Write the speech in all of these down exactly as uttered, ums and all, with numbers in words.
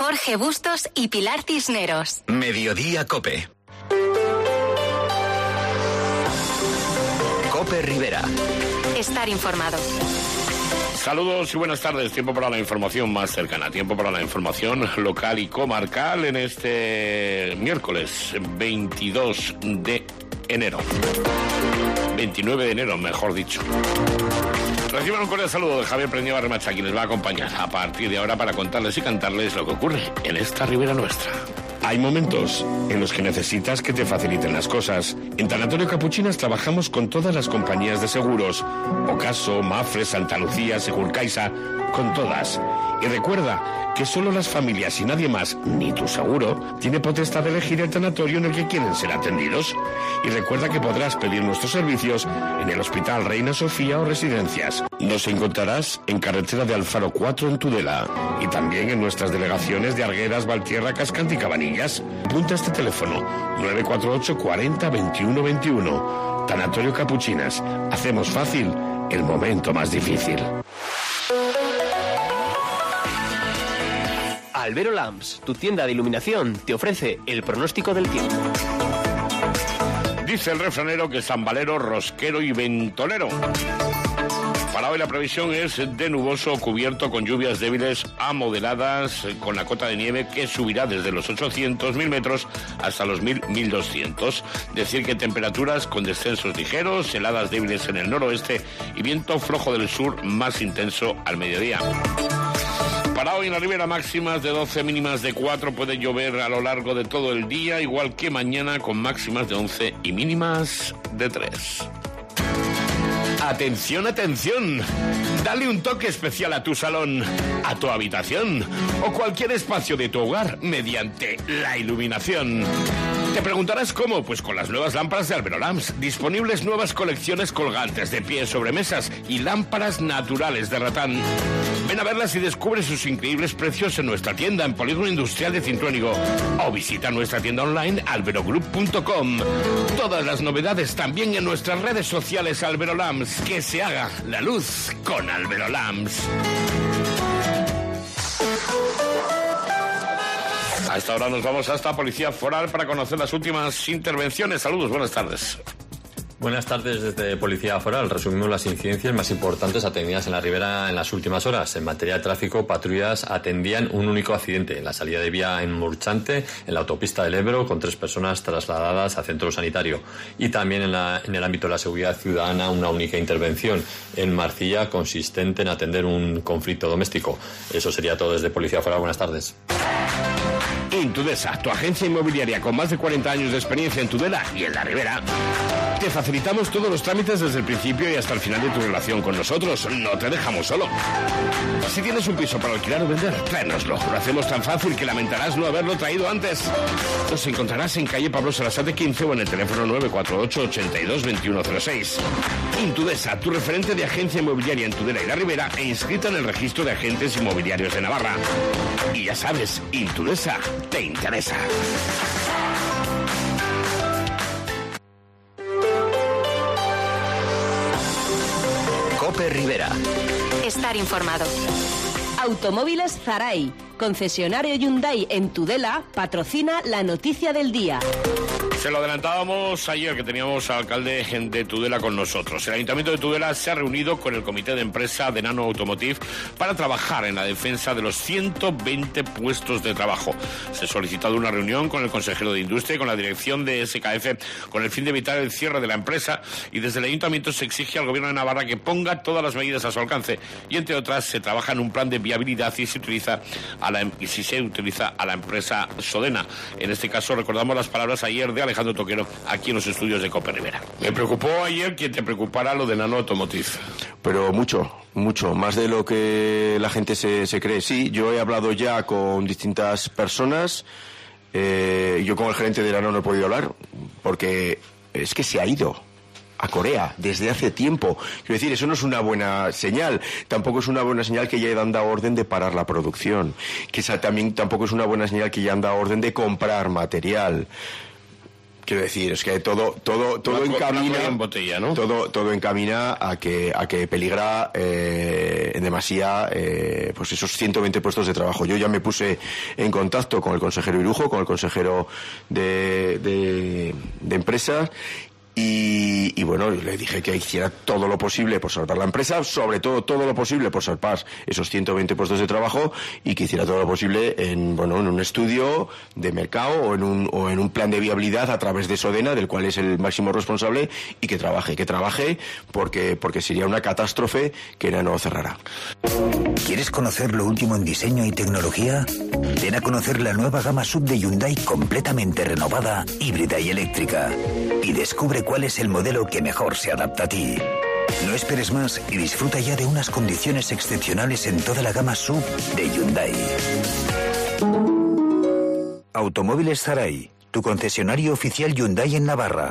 Jorge Bustos y Pilar Cisneros. Mediodía Cope. Cope Rivera. Estar informado. Saludos y buenas tardes. Tiempo para la información más cercana. Tiempo para la información local y comarcal en este miércoles veintidós de enero. veintinueve de enero, mejor dicho. Reciban un cordial saludo de Javier Preñeva Barremacha, quien les va a acompañar a partir de ahora para contarles y cantarles lo que ocurre en esta Ribera nuestra. Hay momentos en los que necesitas que te faciliten las cosas. En Tanatorio Capuchinas trabajamos con todas las compañías de seguros. Ocaso, Mafre, Santa Lucía, Segurcaixa, con todas. Y recuerda que solo las familias y nadie más, ni tu seguro, tiene potestad de elegir el tanatorio en el que quieren ser atendidos. Y recuerda que podrás pedir nuestros servicios en el Hospital Reina Sofía o Residencias. Nos encontrarás en carretera de Alfaro cuatro en Tudela y también en nuestras delegaciones de Arguedas, Valtierra, Cascante y Cabanillas. Apunta este teléfono nueve cuatro ocho cuarenta veintiuno veintiuno. Tanatorio Capuchinas. Hacemos fácil el momento más difícil. Albero Lamps, tu tienda de iluminación, te ofrece el pronóstico del tiempo. Dice el refranero que San Valero, rosquero y ventolero. Para hoy la previsión es de nuboso cubierto con lluvias débiles a moderadas, con la cota de nieve que subirá desde los ochocientos mil metros hasta los mil a mil doscientos. Decir que temperaturas con descensos ligeros, heladas débiles en el noroeste y viento flojo del sur más intenso al mediodía. Para hoy en la Ribera, máximas de doce, mínimas de cuatro, puede llover a lo largo de todo el día, igual que mañana con máximas de once y mínimas de tres. Atención, atención, dale un toque especial a tu salón, a tu habitación o cualquier espacio de tu hogar mediante la iluminación. Te preguntarás cómo, pues con las nuevas lámparas de Albero Lamps, disponibles nuevas colecciones colgantes de pie sobre mesas y lámparas naturales de ratán. Ven a verlas y descubre sus increíbles precios en nuestra tienda en Polígono Industrial de Cintruénigo o visita nuestra tienda online alberogroup punto com. Todas las novedades también en nuestras redes sociales Albero Lamps. Que se haga la luz con Albero Lamps. A esta hora nos vamos hasta Policía Foral para conocer las últimas intervenciones. Saludos, buenas tardes. Buenas tardes desde Policía Foral. Resumimos las incidencias más importantes atendidas en la Ribera en las últimas horas. En materia de tráfico, patrullas atendían un único accidente en la salida de vía en Murchante, en la autopista del Ebro, con tres personas trasladadas a centro sanitario. Y también en, la, en el ámbito de la seguridad ciudadana, una única intervención en Marcilla consistente en atender un conflicto doméstico. Eso sería todo desde Policía Foral. Buenas tardes. Intudesa, tu agencia inmobiliaria con más de cuarenta años de experiencia en Tudela y en la Ribera. Te facilitamos todos los trámites desde el principio y hasta el final de tu relación con nosotros. No te dejamos solo. Si tienes un piso para alquilar o vender, tráenoslo. Lo hacemos tan fácil que lamentarás no haberlo traído antes. Nos encontrarás en calle Pablo Sarasate quince o en el teléfono nueve cuatro ocho ochenta y dos veintiuno cero seis. Intudesa, tu referente de agencia inmobiliaria en Tudela y la Ribera e inscrita en el registro de agentes inmobiliarios de Navarra. Y ya sabes, Intudesa te interesa. Cope Rivera. Estar informado. Automóviles Zaray, concesionario Hyundai en Tudela, patrocina la noticia del día. Se lo adelantábamos ayer que teníamos al alcalde de Tudela con nosotros. El Ayuntamiento de Tudela se ha reunido con el comité de empresa de Nano Automotive para trabajar en la defensa de los ciento veinte puestos de trabajo. Se ha solicitado una reunión con el consejero de Industria y con la dirección de S K F con el fin de evitar el cierre de la empresa, y desde el Ayuntamiento se exige al Gobierno de Navarra que ponga todas las medidas a su alcance y, entre otras, se trabaja en un plan de viabilidad y se utiliza a la, y si se utiliza a la empresa Sodena. En este caso recordamos las palabras ayer de Alejandro Toquero aquí en los estudios de Cope Rivera. Me preocupó ayer que te preocupara lo de Nano Automotive. Pero mucho, mucho, más de lo que la gente se, se cree. Sí, yo he hablado ya con distintas personas. Eh, yo con el gerente de Nano no he podido hablar porque es que se ha ido a Corea desde hace tiempo. Quiero decir, eso no es una buena señal. Tampoco es una buena señal que ya hayan dado orden de parar la producción. Que esa también tampoco es una buena señal que ya han dado orden de comprar material. quiero decir, es que todo todo todo Blanco, encamina blanco en botella, ¿no? todo todo encamina a que a que peligra eh, en demasía eh, pues esos ciento veinte puestos de trabajo. Yo ya me puse en contacto con el consejero Irujo, con el consejero de de, de empresas. Y, y bueno, le dije que hiciera todo lo posible por salvar la empresa, sobre todo todo lo posible por salvar esos ciento veinte puestos de trabajo, y que hiciera todo lo posible en bueno en un estudio de mercado o en un o en un plan de viabilidad a través de Sodena, del cual es el máximo responsable, y que trabaje, que trabaje porque porque sería una catástrofe que no cerrará. ¿Quieres conocer lo último en diseño y tecnología? Ven a conocer la nueva gama sub de Hyundai completamente renovada, híbrida y eléctrica. Y descubre cuál es el modelo que mejor se adapta a ti. No esperes más y disfruta ya de unas condiciones excepcionales en toda la gama sub de Hyundai. Automóviles Zaray, tu concesionario oficial Hyundai en Navarra.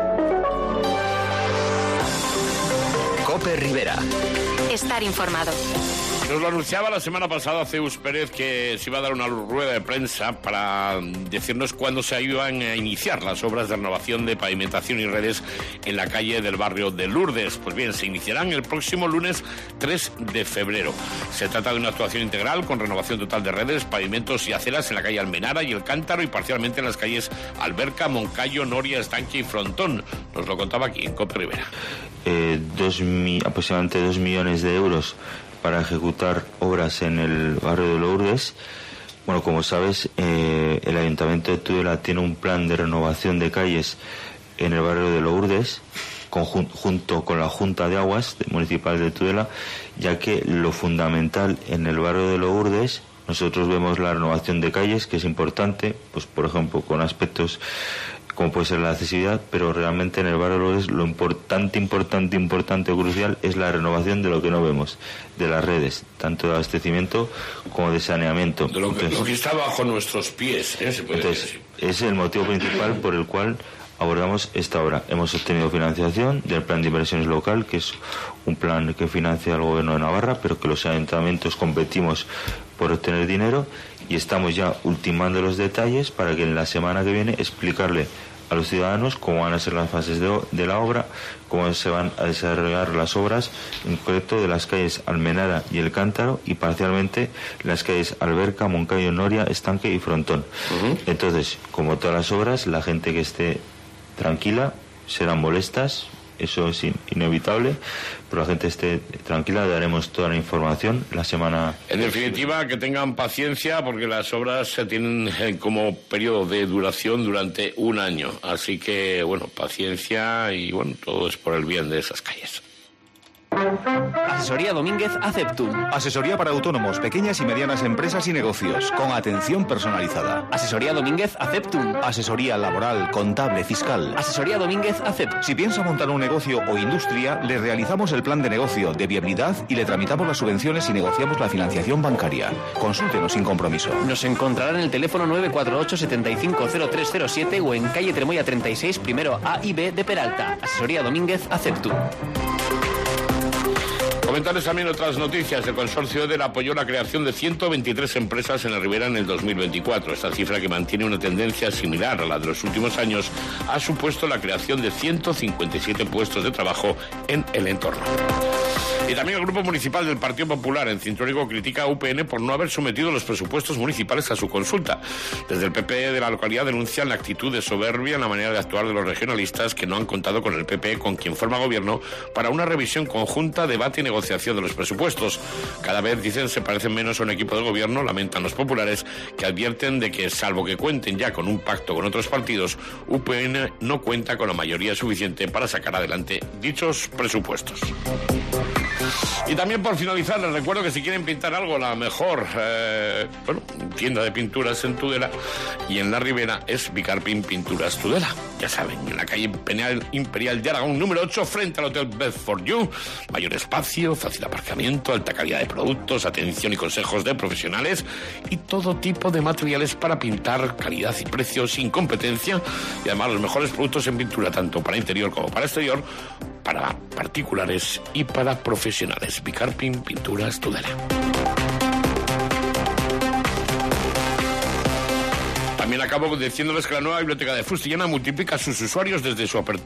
Cope Rivera. Estar informado. Nos lo anunciaba la semana pasada Zeus Pérez, que se iba a dar una rueda de prensa para decirnos cuándo se iban a iniciar las obras de renovación de pavimentación y redes en la calle del barrio de Lourdes. Pues bien, se iniciarán el próximo lunes tres de febrero. Se trata de una actuación integral con renovación total de redes, pavimentos y aceras en la calle Almenara y El Cántaro, y parcialmente en las calles Alberca, Moncayo, Noria, Estanque y Frontón. Nos lo contaba aquí en Cope Rivera. Eh, dos mi, aproximadamente dos millones de euros para ejecutar obras en el barrio de Lourdes. Bueno, como sabes, eh, el Ayuntamiento de Tudela tiene un plan de renovación de calles en el barrio de Lourdes, conjun- junto con la Junta de Aguas Municipal de Tudela, ya que lo fundamental en el barrio de Lourdes, nosotros vemos la renovación de calles, que es importante, pues por ejemplo, con aspectos como puede ser la accesibilidad, pero realmente en el barrio de Lourdes lo importante, importante, importante, crucial es la renovación de lo que no vemos, de las redes, tanto de abastecimiento como de saneamiento. De lo que, entonces, lo que está bajo nuestros pies, ¿eh? Se puede entonces, decir. es el motivo principal por el cual abordamos esta obra. Hemos obtenido financiación del Plan de Inversiones Local, que es un plan que financia el Gobierno de Navarra, pero que los ayuntamientos competimos por obtener dinero, y estamos ya ultimando los detalles para que en la semana que viene explicarle a los ciudadanos cómo van a ser las fases de, de la obra, cómo se van a desarrollar las obras, en concreto de las calles Almenara y El Cántaro, y parcialmente las calles Alberca, Moncayo, Noria, Estanque y Frontón. Uh-huh. Entonces, como todas las obras, la gente que esté tranquila, serán molestas, eso es in- inevitable, pero la gente esté tranquila, daremos toda la información la semana. En definitiva, que tengan paciencia, porque las obras se tienen eh, como periodo de duración durante un año, así que bueno, paciencia, y bueno, todo es por el bien de esas calles. Asesoría Domínguez Aceptum. Asesoría para autónomos, pequeñas y medianas empresas y negocios, con atención personalizada. Asesoría Domínguez Aceptum. Asesoría laboral, contable, fiscal. Asesoría Domínguez Aceptum. Si piensa montar un negocio o industria, le realizamos el plan de negocio, de viabilidad, y le tramitamos las subvenciones y negociamos la financiación bancaria. Consúltenos sin compromiso. Nos encontrarán en el teléfono nueve cuatro ocho, setenta y cinco, cero tres cero siete o en calle Tremoya treinta y seis, primero A y B de Peralta. Asesoría Domínguez Aceptum. Comentarles también otras noticias. El consorcio EDEL apoyó la creación de ciento veintitrés empresas en la Ribera en el dos mil veinticuatro. Esta cifra, que mantiene una tendencia similar a la de los últimos años, ha supuesto la creación de ciento cincuenta y siete puestos de trabajo en el entorno. Y también el Grupo Municipal del Partido Popular en Cintrónigo critica a U P N por no haber sometido los presupuestos municipales a su consulta. Desde el P P de la localidad denuncian la actitud de soberbia en la manera de actuar de los regionalistas, que no han contado con el P P, con quien forma gobierno, para una revisión conjunta, debate y negociación de los presupuestos. Cada vez, dicen, se parecen menos a un equipo de gobierno, lamentan los populares, que advierten de que, salvo que cuenten ya con un pacto con otros partidos, U P N no cuenta con la mayoría suficiente para sacar adelante dichos presupuestos. Y también, por finalizar, les recuerdo que si quieren pintar algo, la mejor eh, bueno, tienda de pinturas en Tudela y en la Ribera es Bicarpin Pinturas Tudela. Ya saben, en la calle Imperial, Imperial de Aragón número ocho, frente al Hotel Bed for You. Mayor espacio, fácil aparcamiento, alta calidad de productos, atención y consejos de profesionales y todo tipo de materiales para pintar, calidad y precio sin competencia. Y además los mejores productos en pintura, tanto para interior como para exterior, para particulares y para profesionales. Bicarpin Pinturas Tudela. También acabo diciéndoles que la nueva biblioteca de Fustillana multiplica sus usuarios desde su apertura